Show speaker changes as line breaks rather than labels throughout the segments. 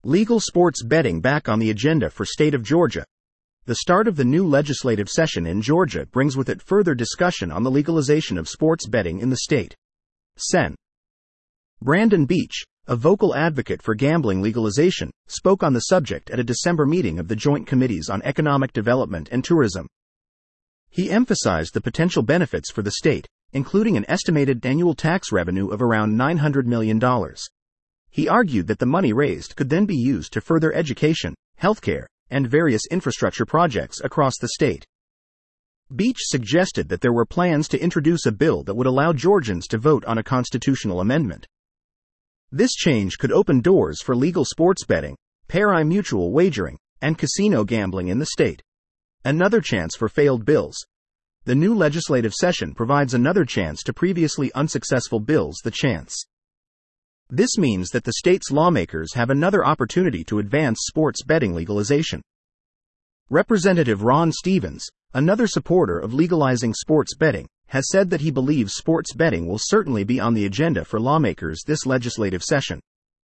Legal sports betting back on the agenda for state of Georgia. The start of the new legislative session in Georgia brings with it further discussion on the legalization of sports betting in the state. Sen. Brandon Beach, a vocal advocate for gambling legalization, spoke on the subject at a December meeting of the Joint Committees on Economic Development and Tourism. He emphasized the potential benefits for the state, including an estimated annual tax revenue of around $900 million. He argued that the money raised could then be used to further education, healthcare, and various infrastructure projects across the state. Beach suggested that there were plans to introduce a bill that would allow Georgians to vote on a constitutional amendment. This change could open doors for legal sports betting, pari-mutuel wagering, and casino gambling in the state. Another chance for failed bills. The new legislative session provides another chance to previously unsuccessful bills the chance. This means that the state's lawmakers have another opportunity to advance sports betting legalization. Representative Ron Stevens, another supporter of legalizing sports betting, has said that he believes sports betting will certainly be on the agenda for lawmakers this legislative session.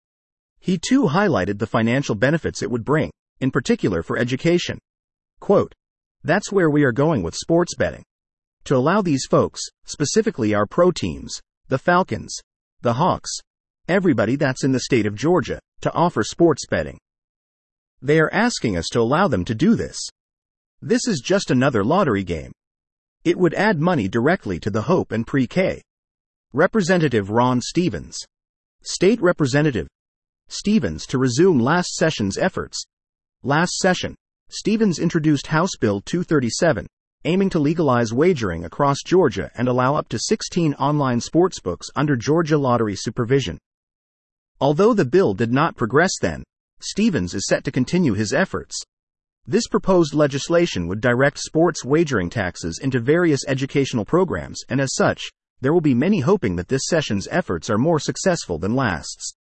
He too highlighted the financial benefits it would bring, in particular for education. Quote, "That's where we are going with sports betting. To allow these folks, specifically our pro teams, the Falcons, the Hawks, everybody that's in the state of Georgia, to offer sports betting. They are asking us to allow them to do this. This is just another lottery game. It would add money directly to the Hope and Pre-K." Representative Ron Stevens. State Representative Stevens to resume last session's efforts. Last session, Stevens introduced House Bill 237, aiming to legalize wagering across Georgia and allow up to 16 online sportsbooks under Georgia lottery supervision. Although the bill did not progress then, Stevens is set to continue his efforts. This proposed legislation would direct sports wagering taxes into various educational programs, and as such, there will be many hoping that this session's efforts are more successful than last's.